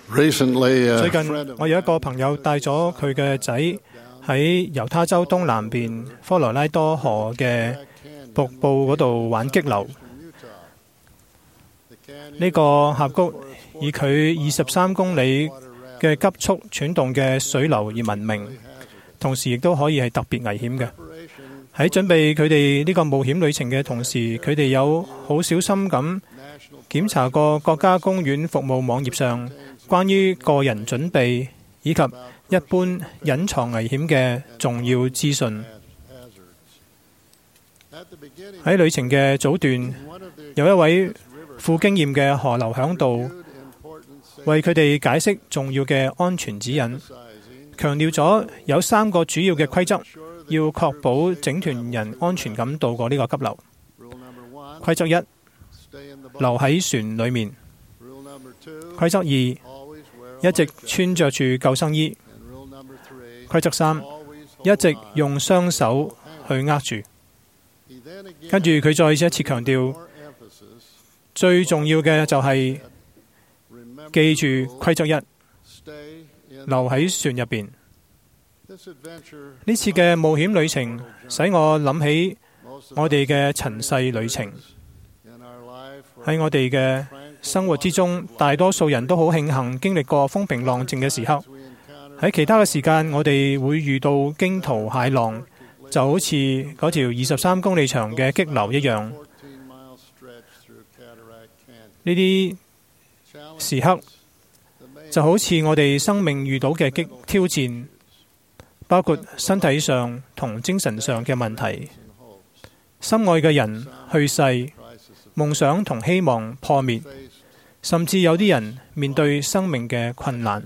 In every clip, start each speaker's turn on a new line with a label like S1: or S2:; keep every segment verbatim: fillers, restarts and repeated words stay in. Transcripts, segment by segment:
S1: Recently, uh,
S2: 最近我有一個朋友帶咗佢嘅仔喺猶他州東南邊科羅拉多河嘅瀑布嗰度玩激流。呢個峽谷以佢二十三公里嘅急速轉動嘅水流而聞名，同時亦都可以係特別危險嘅。喺準備佢哋呢個冒險旅程嘅同時，佢哋有好小心咁檢查過國家公園服務網頁上關於個人準備以及一般隱藏危險嘅重要資訊。喺旅程嘅早段，有一位富經驗嘅河流響度為佢哋解釋重要嘅安全指引，強調咗有三個主要嘅規則，要確保整團人安全咁渡過呢個急流。規則一，留喺船裏面。規則二，一直穿着住救生衣。規則三，一直用雙手去握住。跟住佢再一次強調，最重要嘅就係記住規則一，留喺船入邊。呢次嘅冒險旅程使我諗起我哋嘅塵世旅程。喺我哋嘅生活之中，大多數人都好慶幸經歷過風平浪靜嘅時刻。喺其他嘅時間，我哋會遇到驚濤駭浪，就好似嗰條二十三公里長嘅激流一樣。呢啲時刻就好似我哋生命遇到嘅激挑戰，包括身體上同精神上嘅問題，心愛嘅人去世，夢想同希望破滅，甚至有啲人面對生命嘅困難。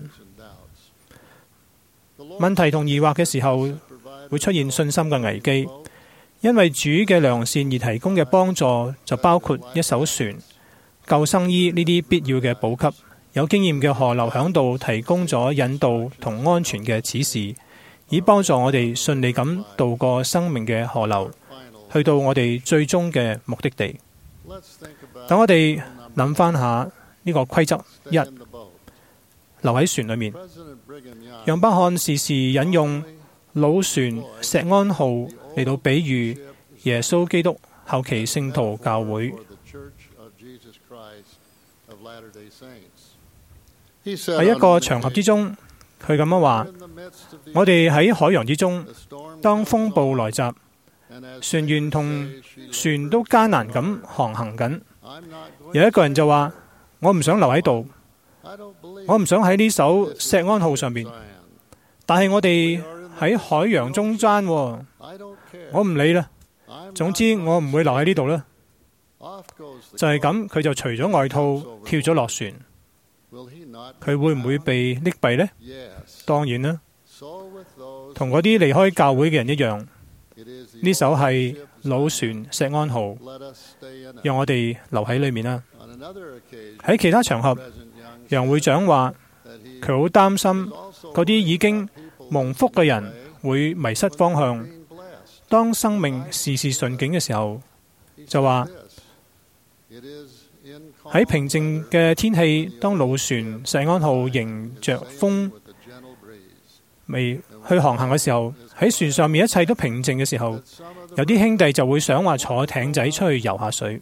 S2: 問題同疑惑嘅時候，會出現信心嘅危機，因為主嘅良善而提供嘅幫助就包括一艘船、救生衣呢啲必要嘅補給，有經驗嘅河流響度提供咗引導同安全嘅指示，以幫助我哋順利咁渡過生命嘅河流，去到我哋最終嘅目的地。等我哋諗翻下呢個規則一，留喺船裏面。楊伯翰時時引用老船石安號嚟到比喻耶穌基督後期聖徒教會。喺一個場合之中，佢咁樣話：我哋喺海洋之中，當風暴來襲，船員同船都艱難咁航行緊。有一個人就話：我唔想留喺度，我唔想喺呢艘石安號上面，但係我哋喺海洋中間，我唔理啦。總之我唔會留喺呢度啦。就係咁，佢就除咗外套，跳咗落船。佢會唔會被溺斃呢？當然啦，同嗰啲離開教會嘅人一樣。呢艘係老船石安號，讓我哋留喺裏面啦。喺其他場合，楊會長話佢好擔心嗰啲已經蒙福嘅人會迷失方向。當生命事事順境嘅時候，就話喺平靜嘅天氣，當老船石安號迎着風未去航行嘅時候，喺船上面一切都平靜嘅時候，有啲兄弟就會想話坐艇仔出去游下水。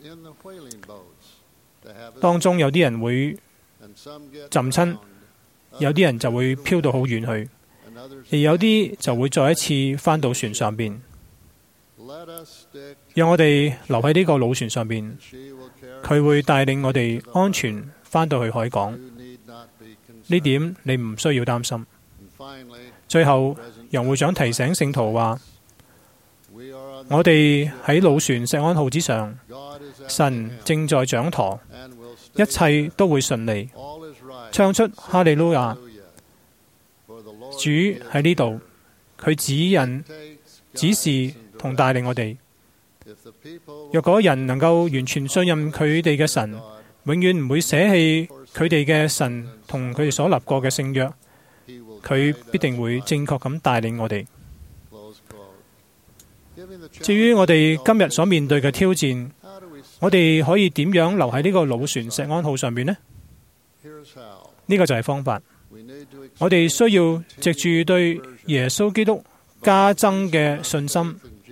S2: 當中有啲人會浸親，有啲人就會飄到好遠去，而有啲就會再一次返到船上邊。讓我哋留喺呢個老船上邊，佢會帶領我哋安全返到去海港。呢點你唔需要擔心。最後，楊會長提醒聖徒話：我哋喺老船石安號之上，神正在掌舵，一切都會順利。唱出哈利路亞！主喺呢度，佢指引、指示同帶領我哋。若果人能夠完全信任佢哋嘅神，永遠唔會捨棄佢哋嘅神同佢哋所立過嘅聖約，佢必定會正確咁帶領我哋。至於我哋今日所面對嘅挑戰，我哋可以點樣留喺呢個老船石安號上邊呢？ 呢個就係方法。我哋需要藉住對耶穌基督加增嘅信心，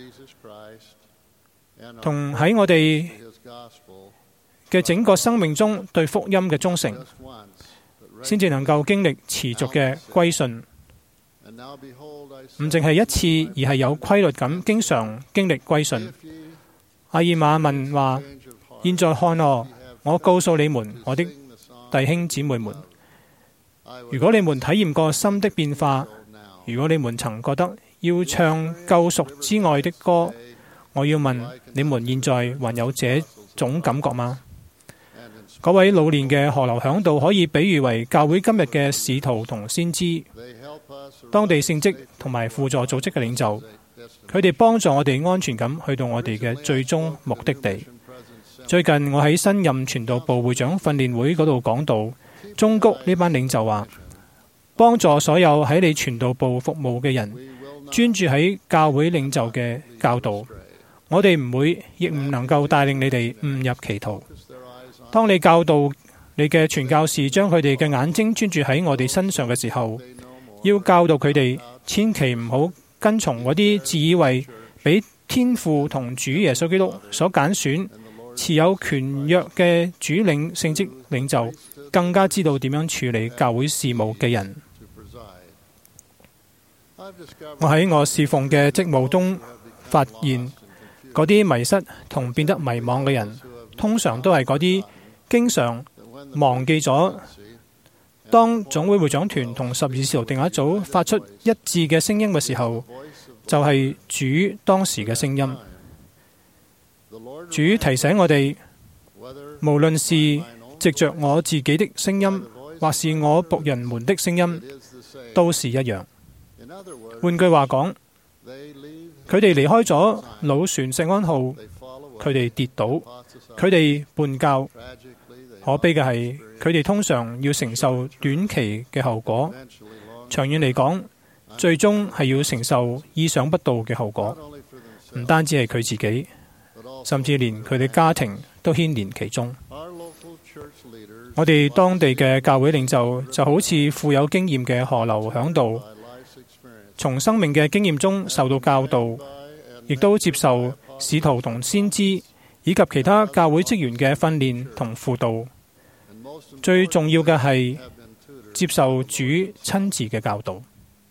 S2: 同喺我哋嘅整個生命中對福音嘅忠誠，先至能夠經歷持續嘅歸信。唔淨係一次，而係有規律咁經常經歷歸信。阿爾瑪問話：現在看哦，我告訴你們，我的弟兄姊妹們，如果你們體驗過心的變化，如果你們曾覺得要唱救贖之外的歌，我要問你們現在還有這種感覺嗎？嗰位老年嘅河流響度可以比喻為教會今日嘅使徒同先知，當地聖職同埋輔助組織嘅領袖，佢哋幫助我哋安全咁去到我哋嘅最終目的地。最近我喺新任傳道部會長訓練會嗰度講到，忠谷呢班領袖話，幫助所有喺你傳道部服務嘅人，專注喺教會領袖嘅教導。我哋唔會，亦唔能夠帶領你哋誤入歧途。當你教導你嘅傳教士將佢哋嘅眼睛專注喺我哋身上嘅時候，要教導佢哋千祈唔好跟從嗰啲自以為比天父同主耶穌基督所揀選持有權約嘅主領聖職領袖更加知道點樣處理教會事務嘅人。我喺我侍奉嘅職務中發現，嗰啲迷失同變得迷惘嘅人，通常都係嗰啲經常忘記咗，當總會會長團同十二使徒定一組發出一致嘅聲音嘅時候，就係主當時嘅聲音。主提醒我哋，無論是藉着我自己的聲音，或是我僕人們的聲音，都是一樣。換句話講，佢哋離開咗老船錫安號，佢哋跌倒，佢哋叛教。可悲嘅係，佢哋通常要承受短期嘅後果，長遠嚟講，最終係要承受意想不到嘅後果。唔單止係佢自己，甚至連佢哋家庭都牽連其中。我哋當地嘅教會領袖就好似富有經驗嘅河流響度，從生命嘅經驗中受到教導，亦都接受使徒同先知以及其他教會職員嘅訓練同輔導。最重要嘅係接受主親自嘅教導。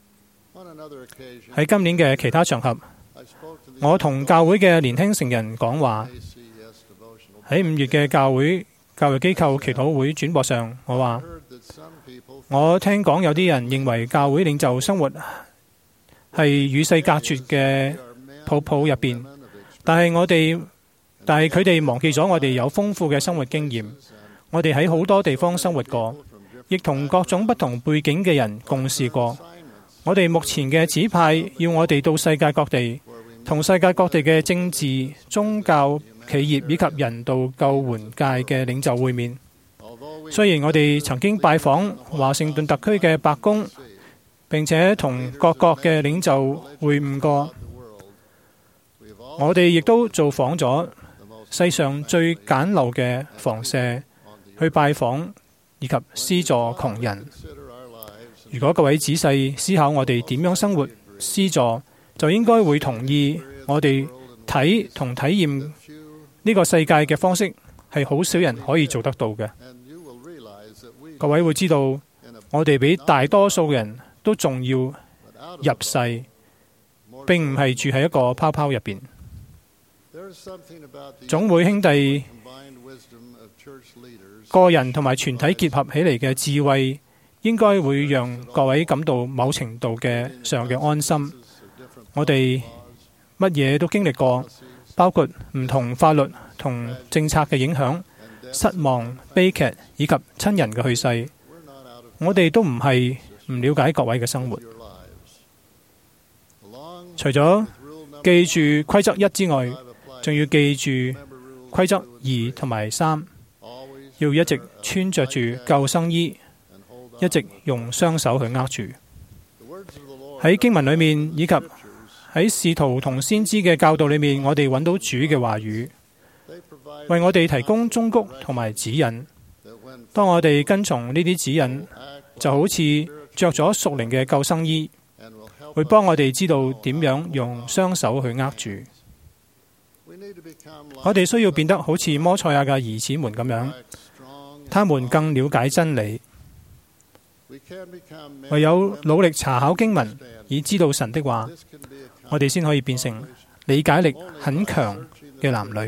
S2: 喺今年嘅其他場合，我同教會嘅年輕成人講話。喺五月嘅教會教育機構祈禱會轉播上，我話：我聽講有啲人認為教會領袖生活係與世隔絕嘅泡泡入邊，但係我哋，但係佢哋忘記咗我哋有豐富嘅生活經驗。我哋喺好多地方生活過，亦同各種不同背景嘅人共事過。我哋目前嘅指派要我哋到世界各地，同世界各地嘅政治、宗教、企業以及人道救援界嘅領袖會面。雖然我哋曾經拜訪華盛頓特區嘅白宮，並且同各國嘅領袖會晤過，我哋亦都造訪咗世上最簡陋嘅房舍，去拜訪以及施助窮人。如果各位仔細思考我哋點樣生活施助，就應該會同意我哋睇同體驗呢個世界嘅方式係好少人可以做得到嘅。各位會知道，我哋比大多數人都仲要入世，並唔係住喺一個泡泡入邊。總會兄弟個人同埋全體結合起嚟嘅智慧，應該會讓各位感到某程度嘅上嘅安心。我哋乜嘢都經歷過，包括唔同法律同政策嘅影響、失望、悲劇以及親人嘅去世。我哋都唔係唔了解各位嘅生活。除咗記住規則一之外，仲要記住規則二同埋三。要一直穿着住救生衣，一直用雙手去握住。喺經文裏面以及喺使徒同先知嘅教導裏面，我哋揾到主嘅話語，為我哋提供忠告同埋指引。 當我哋跟從呢啲指引，就好似着咗屬靈嘅救生衣，會幫我哋知道點樣用雙手去握住。我哋需要變得好似摩賽亞嘅兒子們咁樣，他們更了解真理。唯有努力查考經文，以知道神的話，我哋先可以變成理解力很強嘅男女。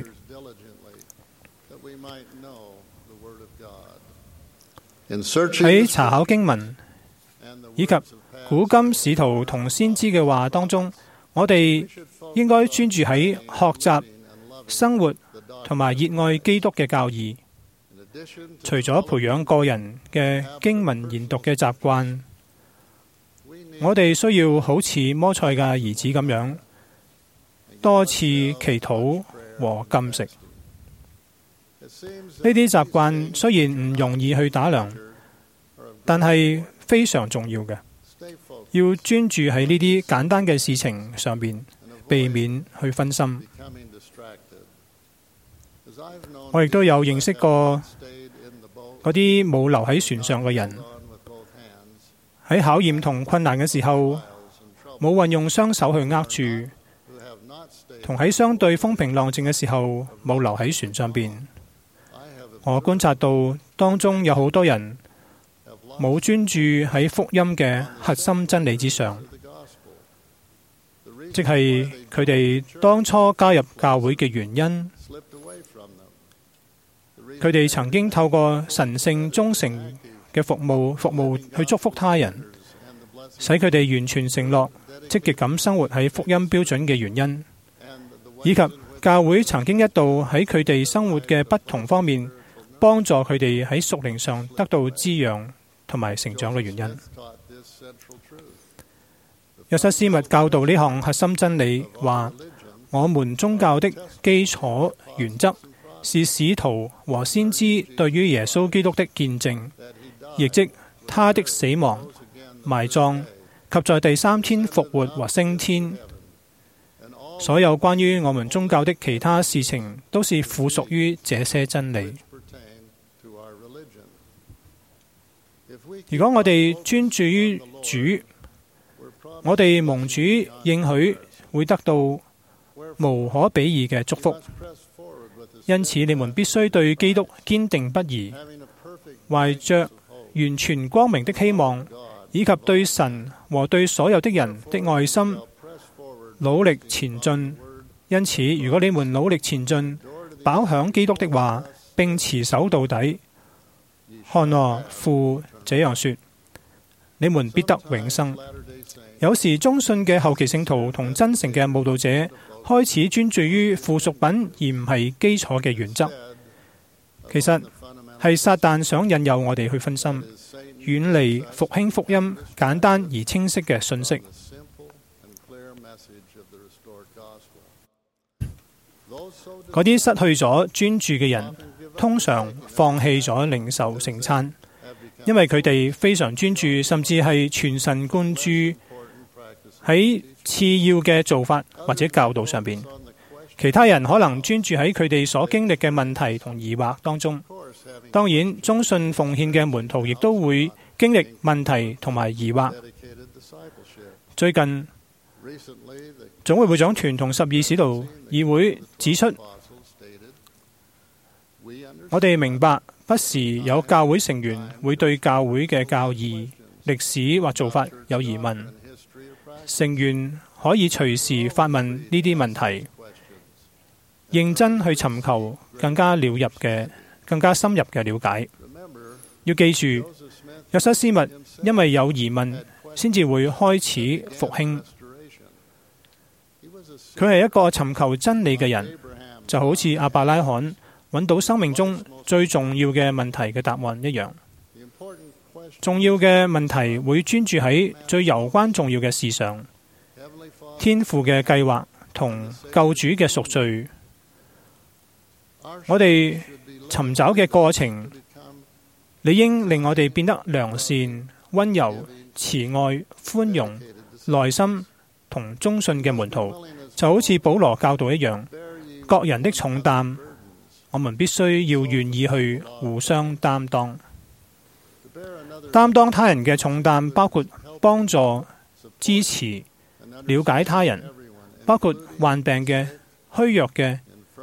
S2: 喺查考經文以及古今使徒同先知嘅話當中，我哋應該專注喺學習、生活同埋熱愛基督嘅教義。除咗培養個人嘅經文研讀嘅習慣，我哋需要好似摩賽嘅兒子咁樣，多次祈禱和禁食。呢啲習慣雖然唔容易去打量，但係非常重要嘅。要專注喺呢啲簡單嘅事情上邊，避免去分心。我亦都有認識過嗰啲冇留喺船上嘅人，喺考驗同困難嘅時候，冇運用雙手去握住，同喺相對風平浪靜嘅時候冇留喺船上邊。我觀察到當中有好多人冇專注喺福音嘅核心真理之上，即係佢哋當初加入教會嘅原因。佢哋曾經透過神聖忠誠嘅服務服務去祝福他人，使佢哋完全承諾積極咁生活喺福音標準嘅原因，以及教會曾經一度喺佢哋生活嘅不同方面幫助佢哋喺屬靈上得到滋養同埋成長嘅原因。約瑟斯密教導呢項核心真理，話我們宗教的基礎原則是使徒和先知對於耶穌基督的見證，亦即他的死亡、埋葬及在第三天復活和升天。所有關於我們宗教的其他事情，都是附屬於這些真理。如果我哋專注於主，我哋蒙主應許會得到無可比擬嘅祝福。因此，你們必須對基督堅定不移，懷着完全光明的希望，以及對神和對所有的人的愛心，努力前進。因此，如果你們努力前進，飽享基督的話，並持守到底，看啊，父這樣說，你們必得永生。有時忠信嘅後期聖徒同真誠嘅慕道者開始專注於附屬品，而唔係基礎嘅原則。其實係撒旦想引誘我哋去分心，遠離復興福音簡單而清晰嘅信息。嗰啲失去咗專注嘅人，通常放棄咗領受聖餐，因為佢哋非常專注，甚至係全神貫注喺次要嘅做法或者教導上邊。其他人可能專注喺佢哋所經歷嘅問題同疑惑當中。當然，忠信奉獻嘅門徒亦都會經歷問題同埋疑惑。最近，總會會長團同十二使徒議會指出，我哋明白不時有教會成員會對教會嘅教義、歷史或做法有疑問。成員可以隨時發問呢啲問題，認真去尋求更加了入嘅、更加深入嘅了解。要記住，約瑟斯密因為有疑問，先至會開始復興。佢係一個尋求真理嘅人，就好似亞伯拉罕揾到生命中最重要嘅問題嘅答案一樣。重要嘅問題會專注喺最攸關重要嘅事上，天父嘅計劃同救主嘅贖罪。我哋尋找嘅過程，理應令我哋變得良善、温柔、慈愛、寬容、耐心同忠信嘅門徒，就好似保羅教導一樣。各人的重擔我們必須要願意去互相擔當。擔當他人嘅重擔，包括幫助、支持、了解他人，包括患病嘅、虛弱嘅、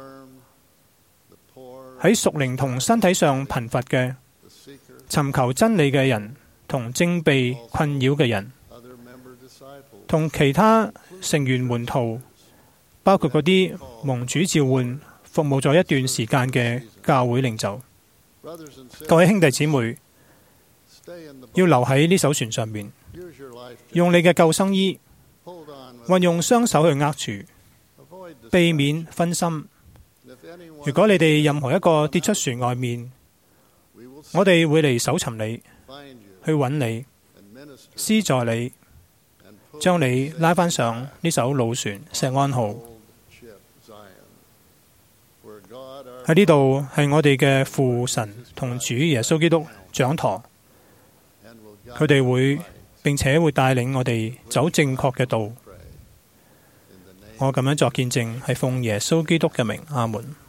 S2: 喺屬靈同身體上貧乏嘅、尋求真理嘅人，同正被困擾嘅人，同其他成員門徒，包括嗰啲蒙主召喚、服務咗一段時間嘅教會領袖。各位兄弟姊妹，要留喺呢艘船上面，用你嘅救生衣，運用雙手去握住，避免分心。如果你哋任何一個跌出船外面，我哋會嚟搜尋你，去揾你，施助你，將你拉返上呢艘老船錫安號。喺呢度係我哋嘅父神同主耶穌基督掌舵，佢哋會並且會帶領我哋走正確嘅道。我咁樣作見證，係奉耶穌基督嘅名，阿門。